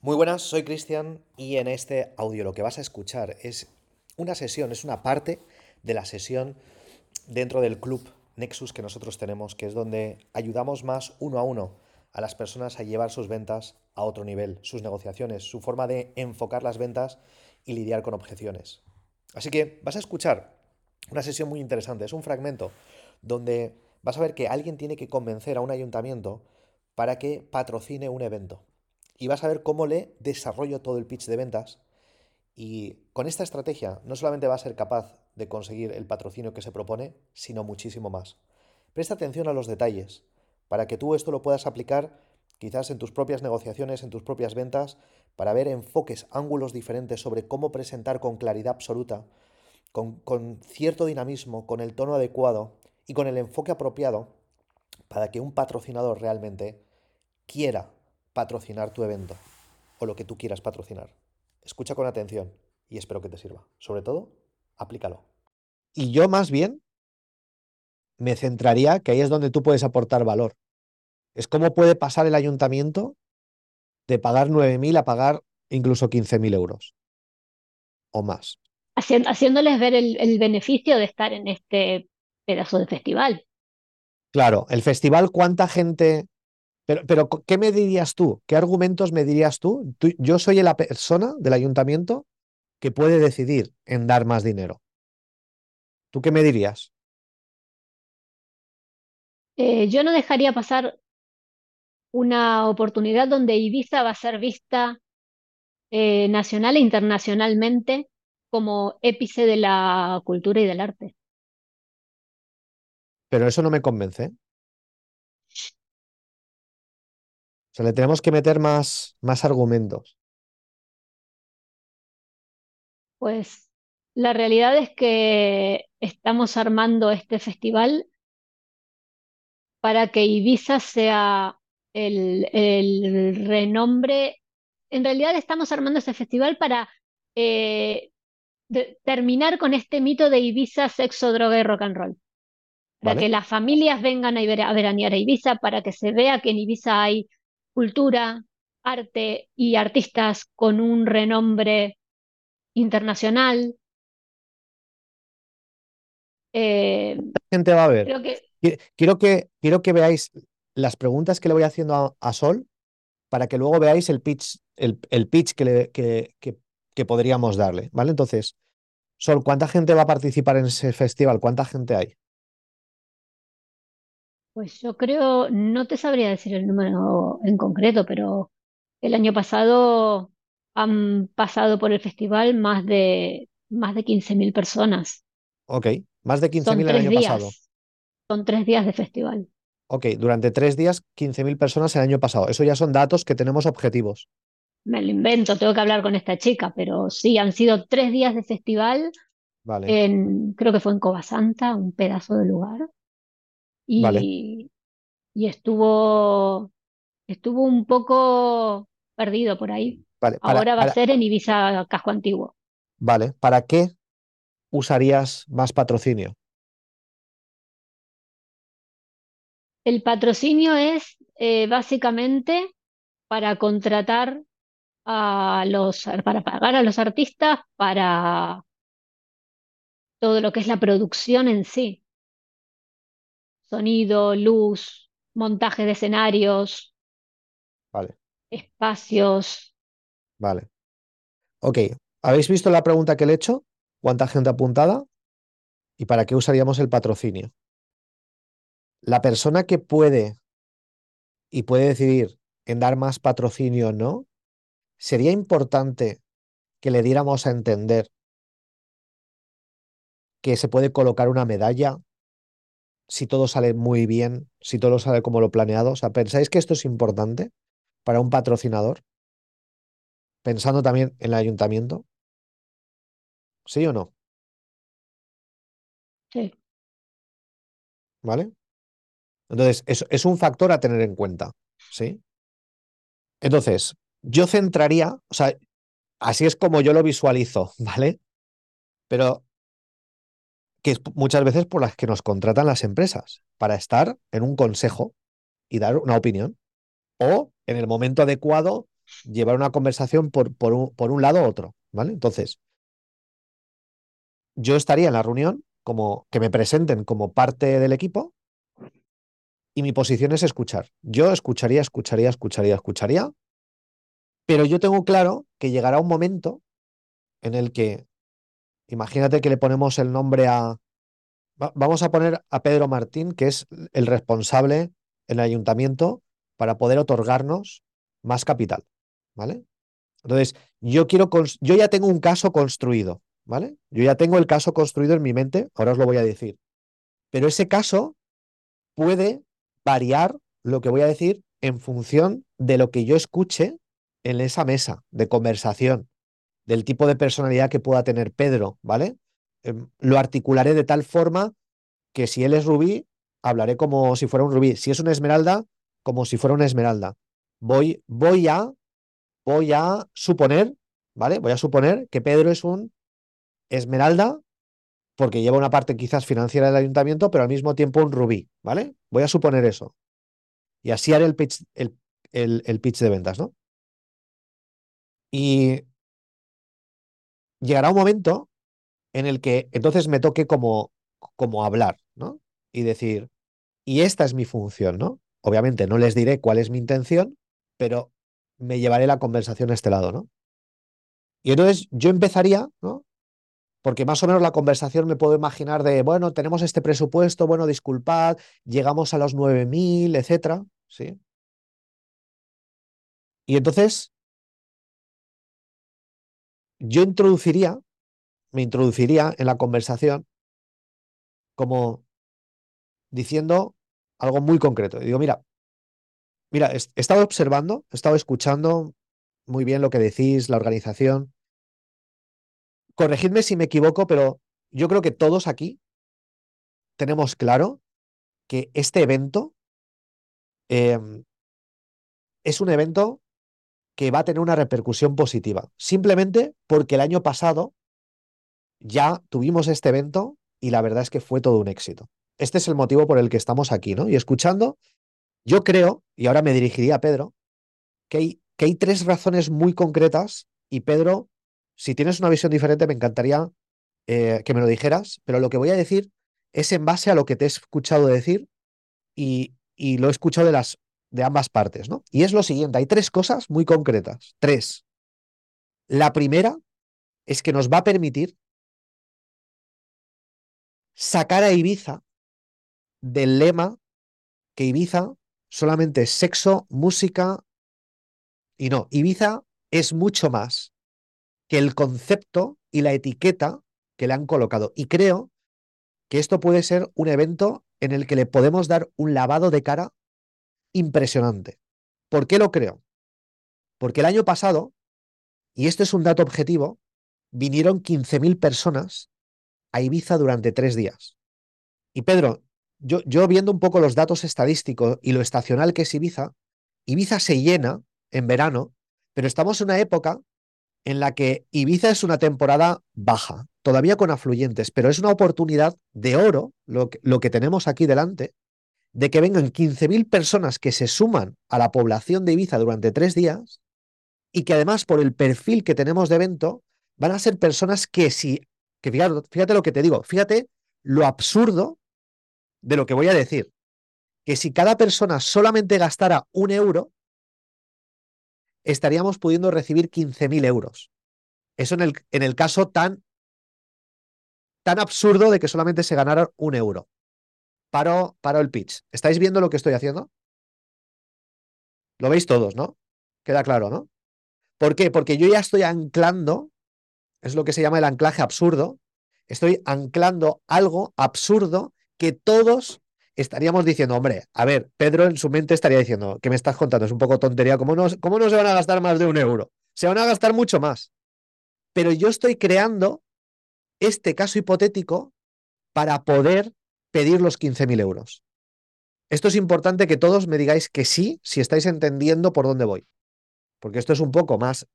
Muy buenas, soy Cristian y en este audio lo que vas a escuchar es una sesión, es una parte de la sesión dentro del club Nexus que nosotros tenemos, que es donde ayudamos más uno a uno a las personas a llevar sus ventas a otro nivel, sus negociaciones, su forma de enfocar las ventas y lidiar con objeciones. Así que vas a escuchar una sesión muy interesante, es un fragmento donde vas a ver que alguien tiene que convencer a un ayuntamiento para que patrocine un evento. Y vas a ver cómo le desarrollo todo el pitch de ventas. Y con esta estrategia no solamente va a ser capaz de conseguir el patrocinio que se propone, sino muchísimo más. Presta atención a los detalles para que tú esto lo puedas aplicar quizás en tus propias negociaciones, en tus propias ventas, para ver enfoques, ángulos diferentes sobre cómo presentar con claridad absoluta, con cierto dinamismo, con el tono adecuado y con el enfoque apropiado para que un patrocinador realmente quiera patrocinar tu evento o lo que tú quieras patrocinar. Escucha con atención y espero que te sirva. Sobre todo, aplícalo. Y yo más bien me centraría que ahí es donde tú puedes aportar valor. Es cómo puede pasar el ayuntamiento de pagar 9.000 a pagar incluso 15.000 euros o más. Haciéndoles ver el beneficio de estar en este pedazo de festival. Claro, el festival, ¿cuánta gente? Pero ¿qué me dirías tú? ¿Qué argumentos me dirías tú? Yo soy la persona del ayuntamiento que puede decidir en dar más dinero. ¿Tú qué me dirías? Yo no dejaría pasar una oportunidad donde Ibiza va a ser vista nacional e internacionalmente como épice de la cultura y del arte. Pero eso no me convence, ¿eh? O sea, le tenemos que meter más argumentos. Pues la realidad es que estamos armando este festival para que Ibiza sea el renombre. En realidad estamos armando este festival para eh, terminar con este mito de Ibiza, sexo, droga y rock and roll. Para ¿Vale? que las familias vengan a veranear a Ibiza, para que se vea que en Ibiza hay cultura, arte y artistas con un renombre internacional. Eh, Gente va a ver. creo que, Quiero que veáis las preguntas que le voy haciendo a Sol para que luego veáis el pitch que podríamos darle, ¿vale? Entonces, Sol, ¿cuánta gente va a participar en ese festival? ¿Cuánta gente hay? pues yo creo, no te sabría decir el número en concreto, pero el año pasado han pasado por el festival más de 15.000 personas. Ok, más de quince Son mil el tres año pasado. días, son 3 días de festival. Ok, durante 3 días, 15.000 personas el año pasado. Eso ya son datos que tenemos objetivos. Me lo invento, tengo que hablar con esta chica, pero sí, han sido 3 días de festival Vale, creo que fue en Covasanta, un pedazo de lugar, vale, y, y estuvo un poco perdido por ahí. vale. Ahora va a ser en Ibiza Casco Antiguo. Vale, ¿para qué usarías más patrocinio? El patrocinio es básicamente para contratar para pagar a los artistas, para todo lo que es la producción en sí, sonido, luz, montaje de escenarios, Vale, espacios. vale. Ok, ¿habéis visto la pregunta que le he hecho? ¿Cuánta gente apuntada? ¿Y para qué usaríamos el patrocinio? La persona que puede decidir en dar más patrocinio o no, sería importante que le diéramos a entender que se puede colocar una medalla si todo sale muy bien, si todo sale como lo planeado. O sea, ¿pensáis que esto es importante para un patrocinador? Pensando también en el ayuntamiento, ¿sí o no? Sí. ¿Vale? Entonces, es un factor a tener en cuenta, ¿sí? Entonces, yo centraría, o sea, así es como yo lo visualizo, ¿vale? Pero que es muchas veces por las que nos contratan las empresas, para estar en un consejo y dar una opinión, o en el momento adecuado llevar una conversación por un lado u otro, ¿vale? Entonces, yo estaría en la reunión como que me presenten como parte del equipo y mi posición es escuchar. Yo escucharía, pero yo tengo claro que llegará un momento en el que, imagínate que le ponemos el nombre vamos a poner a Pedro Martín, que es el responsable en el ayuntamiento para poder otorgarnos más capital, ¿vale? Entonces, yo ya tengo un caso construido, ¿vale? Yo ya tengo el caso construido en mi mente, ahora os lo voy a decir, pero ese caso puede variar lo que voy a decir en función de lo que yo escuche en esa mesa de conversación, del tipo de personalidad que pueda tener Pedro, ¿vale? Lo articularé de tal forma que si él es rubí, hablaré como si fuera un rubí. Si es una esmeralda, como si fuera una esmeralda. Voy, voy a, voy a suponer, ¿vale? Voy a suponer que Pedro es un esmeralda porque lleva una parte quizás financiera del ayuntamiento, pero al mismo tiempo un rubí, ¿vale? Voy a suponer eso. Y así haré el pitch de ventas, ¿no? Y llegará un momento en el que entonces me toque como hablar, ¿no? Y decir, y esta es mi función, ¿no? Obviamente no les diré cuál es mi intención, pero me llevaré la conversación a este lado, ¿no? Y entonces yo empezaría, ¿no? Porque más o menos la conversación me puedo imaginar de, bueno, tenemos este presupuesto, bueno, disculpad, llegamos a los 9.000, etcétera, ¿sí? Y entonces yo me introduciría en la conversación como diciendo algo muy concreto. Y digo, mira, he estado observando, he estado escuchando muy bien lo que decís, la organización. Corregidme si me equivoco, pero yo creo que todos aquí tenemos claro que este evento eh, es un evento que va a tener una repercusión positiva, simplemente porque el año pasado ya tuvimos este evento y la verdad es que fue todo un éxito. Este es el motivo por el que estamos aquí, ¿no? Y escuchando, yo creo, y ahora me dirigiría a Pedro, que hay tres razones muy concretas y Pedro, si tienes una visión diferente, me encantaría que me lo dijeras, pero lo que voy a decir es en base a lo que te he escuchado decir y lo he escuchado de ambas partes, ¿no? Y es lo siguiente, hay tres cosas muy concretas. Tres. La primera es que nos va a permitir sacar a Ibiza del lema que Ibiza solamente es sexo, música y no. Ibiza es mucho más que el concepto y la etiqueta que le han colocado. Y creo que esto puede ser un evento en el que le podemos dar un lavado de cara impresionante. ¿Por qué lo creo? Porque el año pasado, y esto es un dato objetivo, vinieron 15.000 personas a Ibiza durante 3 días. Y Pedro, yo viendo un poco los datos estadísticos y lo estacional que es Ibiza, Ibiza se llena en verano, pero estamos en una época en la que Ibiza es una temporada baja, todavía con afluentes, pero es una oportunidad de oro lo que tenemos aquí delante, de que vengan 15.000 personas que se suman a la población de Ibiza durante 3 días y que además por el perfil que tenemos de evento van a ser personas que fíjate lo que te digo, fíjate lo absurdo de lo que voy a decir, que si cada persona solamente gastara 1 euro, estaríamos pudiendo recibir 15.000 euros. Eso en el caso tan absurdo de que solamente se ganara 1 euro. Paro el pitch. ¿Estáis viendo lo que estoy haciendo? Lo veis todos, ¿no? Queda claro, ¿no? ¿Por qué? Porque yo ya estoy anclando, es lo que se llama el anclaje absurdo, estoy anclando algo absurdo que todos estaríamos diciendo, hombre, a ver, Pedro en su mente estaría diciendo, ¿qué me estás contando? Es un poco tontería, cómo no se van a gastar más de 1 euro? Se van a gastar mucho más. Pero yo estoy creando este caso hipotético para poder pedir los 15.000 euros. Esto es importante que todos me digáis que sí, si estáis entendiendo por dónde voy, porque esto es un poco más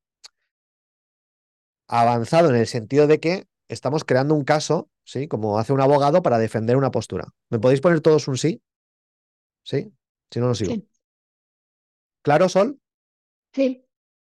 avanzado en el sentido de que estamos creando un caso, ¿sí? Como hace un abogado para defender una postura. ¿Me podéis poner todos un sí? ¿Sí? Si no, no sigo. Sí, ¿Claro, Sol? sí,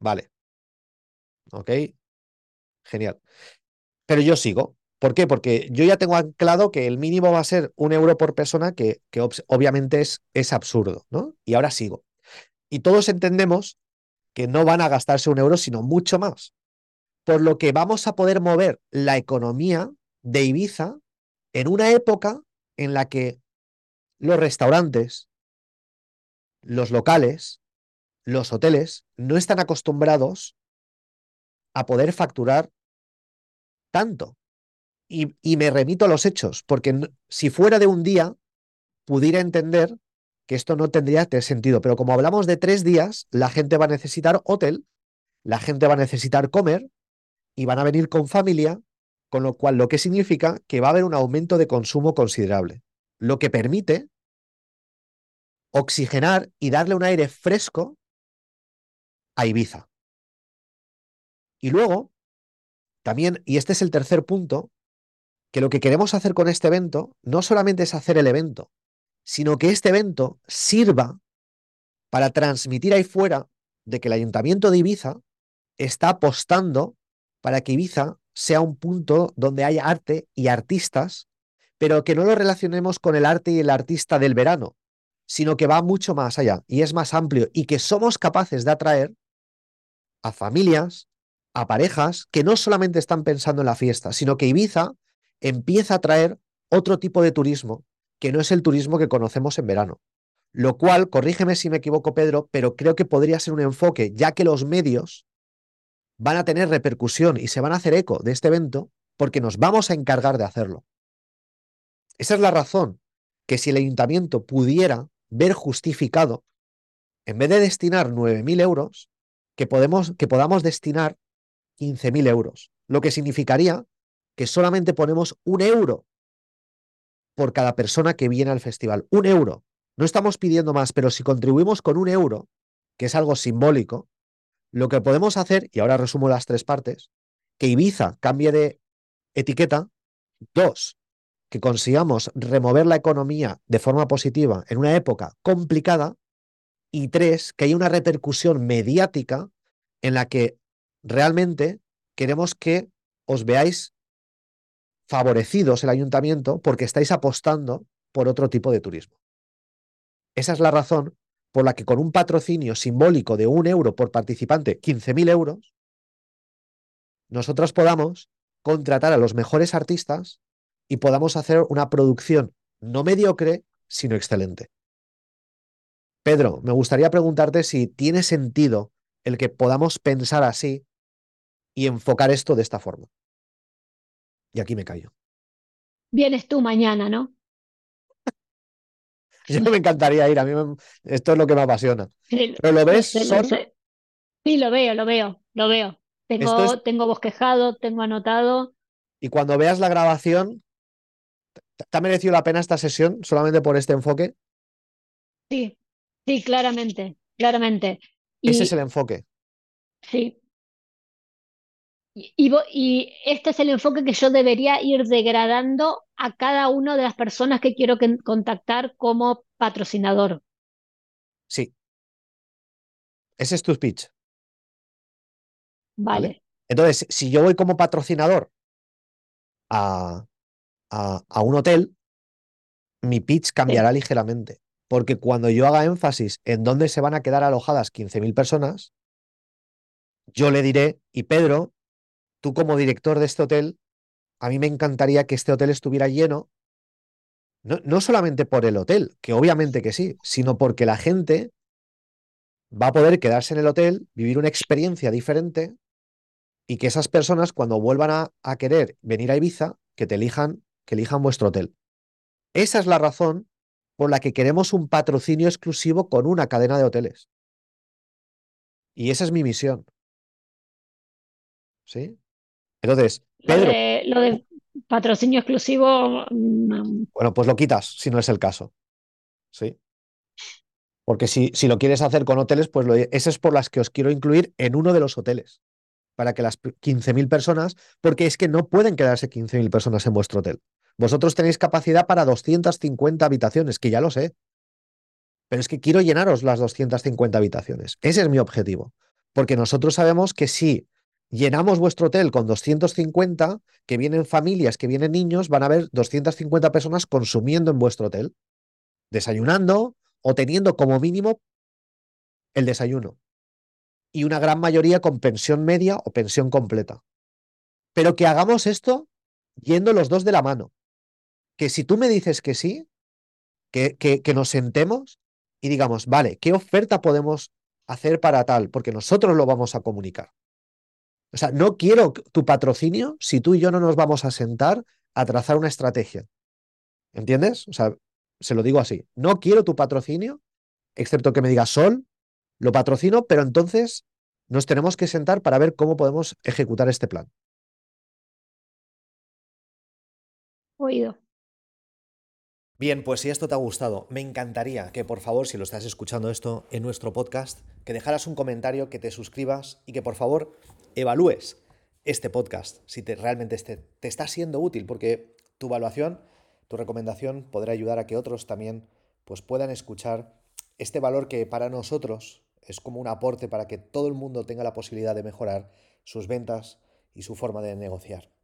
Vale, ok, genial. Pero yo sigo. ¿Por qué? Porque yo ya tengo anclado que el mínimo va a ser 1 euro por persona, que obviamente es absurdo, ¿no? Y ahora sigo. Y todos entendemos que no van a gastarse 1 euro, sino mucho más. Por lo que vamos a poder mover la economía de Ibiza en una época en la que los restaurantes, los locales, los hoteles no están acostumbrados a poder facturar tanto. Y me remito a los hechos, porque si fuera de un día, pudiera entender que esto no tendría sentido. Pero como hablamos de 3 días, la gente va a necesitar hotel, la gente va a necesitar comer y van a venir con familia, con lo cual lo que significa que va a haber un aumento de consumo considerable, lo que permite oxigenar y darle un aire fresco a Ibiza. Y luego, también, y este es el tercer punto, que lo que queremos hacer con este evento no solamente es hacer el evento, sino que este evento sirva para transmitir ahí fuera de que el Ayuntamiento de Ibiza está apostando para que Ibiza sea un punto donde haya arte y artistas, pero que no lo relacionemos con el arte y el artista del verano, sino que va mucho más allá y es más amplio y que somos capaces de atraer a familias, a parejas que no solamente están pensando en la fiesta, sino que Ibiza empieza a traer otro tipo de turismo que no es el turismo que conocemos en verano. Lo cual, corrígeme si me equivoco, Pedro, pero creo que podría ser un enfoque, ya que los medios van a tener repercusión y se van a hacer eco de este evento porque nos vamos a encargar de hacerlo. Esa es la razón que si el ayuntamiento pudiera ver justificado, en vez de destinar 9.000 euros, que podamos destinar 15.000 euros, lo que significaría que solamente ponemos 1 euro por cada persona que viene al festival. 1 euro. No estamos pidiendo más, pero si contribuimos con 1 euro, que es algo simbólico, lo que podemos hacer, y ahora resumo las 3 partes, que Ibiza cambie de etiqueta. 2, que consigamos remover la economía de forma positiva en una época complicada. Y 3, que haya una repercusión mediática en la que realmente queremos que os veáis favorecidos el ayuntamiento porque estáis apostando por otro tipo de turismo. Esa es la razón por la que con un patrocinio simbólico de 1 euro por participante, 15.000 euros, nosotros podamos contratar a los mejores artistas y podamos hacer una producción no mediocre, sino excelente. Pedro, me gustaría preguntarte si tiene sentido el que podamos pensar así y enfocar esto de esta forma. Y aquí me callo. Vienes tú mañana, ¿no? Yo me encantaría ir, esto es lo que me apasiona. Sí, Pero lo lo ves, sé, lo son, sé. Sí, lo veo, lo veo, lo veo. esto es, Tengo bosquejado, tengo anotado. y cuando veas la grabación, ¿te ha merecido la pena esta sesión solamente por este enfoque? Sí, sí, claramente, claramente. Ese es el Y enfoque. sí, y este es el enfoque que yo debería ir degradando a cada una de las personas que quiero contactar como patrocinador. Sí, ese es tu speech, ¿vale? Vale, Entonces, si yo voy como patrocinador a, a un hotel, mi pitch sí. cambiará ligeramente. Porque cuando yo haga énfasis en dónde se van a quedar alojadas 15.000 personas, yo le diré, y Pedro, tú como director de este hotel, a mí me encantaría que este hotel estuviera lleno, no solamente por el hotel, que obviamente que sí, sino porque la gente va a poder quedarse en el hotel, vivir una experiencia diferente y que esas personas cuando vuelvan a querer venir a Ibiza, que elijan vuestro hotel. Esa es la razón por la que queremos un patrocinio exclusivo con una cadena de hoteles. Y esa es mi misión, ¿sí? Entonces, Pedro, Lo de patrocinio exclusivo, bueno, pues lo quitas si no es el caso, ¿sí? Porque si lo quieres hacer con hoteles, pues ese es por las que os quiero incluir en uno de los hoteles, para que las 15.000 personas, porque es que no pueden quedarse 15.000 personas en vuestro hotel. Vosotros tenéis capacidad para 250 habitaciones, que ya lo sé, pero es que quiero llenaros las 250 habitaciones. Ese es mi objetivo. Porque nosotros sabemos que si llenamos vuestro hotel con 250, que vienen familias, que vienen niños, van a haber 250 personas consumiendo en vuestro hotel, desayunando o teniendo como mínimo el desayuno. Y una gran mayoría con pensión media o pensión completa. Pero que hagamos esto yendo los dos de la mano. Que si tú me dices que sí, que nos sentemos y digamos, vale, ¿qué oferta podemos hacer para tal? Porque nosotros lo vamos a comunicar. O sea, no quiero tu patrocinio si tú y yo no nos vamos a sentar a trazar una estrategia. ¿Entiendes? O sea, se lo digo así. No quiero tu patrocinio, excepto que me digas Sol, lo patrocino, pero entonces nos tenemos que sentar para ver cómo podemos ejecutar este plan. Oído. Bien, pues si esto te ha gustado, me encantaría que por favor, si lo estás escuchando esto en nuestro podcast, que dejaras un comentario, que te suscribas y que por favor evalúes este podcast, si realmente te está siendo útil, porque tu evaluación, tu recomendación podrá ayudar a que otros también pues, puedan escuchar este valor que para nosotros es como un aporte para que todo el mundo tenga la posibilidad de mejorar sus ventas y su forma de negociar.